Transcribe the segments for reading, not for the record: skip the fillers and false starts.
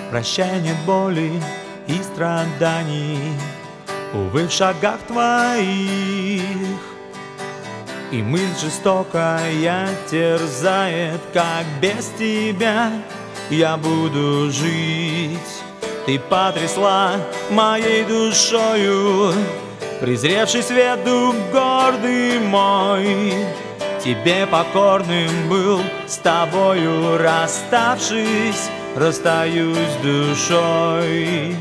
Прощай, нет боли и страданий, увы, в шагах твоих. И мысль жестокая терзает, как без тебя я буду жить. Ты потрясла моей душою, презревший свет дух гордый мой. Тебе покорным был, с тобою расставшись, расстаюсь с душой.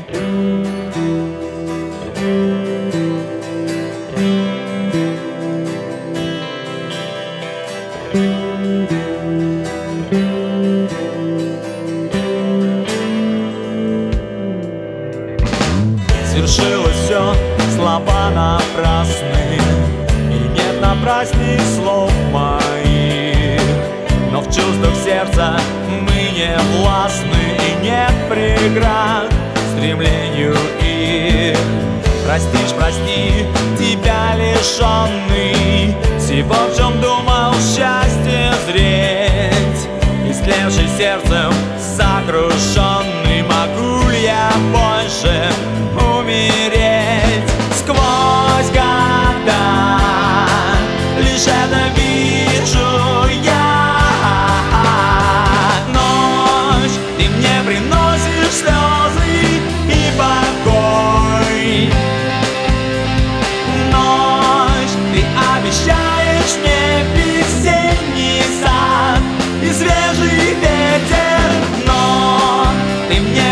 Свершилось все, слова напрасны, и нет напрасней слов моих. Но в чувствах сердца мы не властны, и нет преград стремлению их. Простишь, прости, тебя лишенный всего, в чем думал счастье зреть. Истлевший сердцем, сокрушенный, могу ли я больше умереть? Сквозь года лишь это вижу я. Ночь, ты мне приносишь слезы и покой. Ночь, ты обещаешь мне весенний сад и свежий ветер. Но ты мне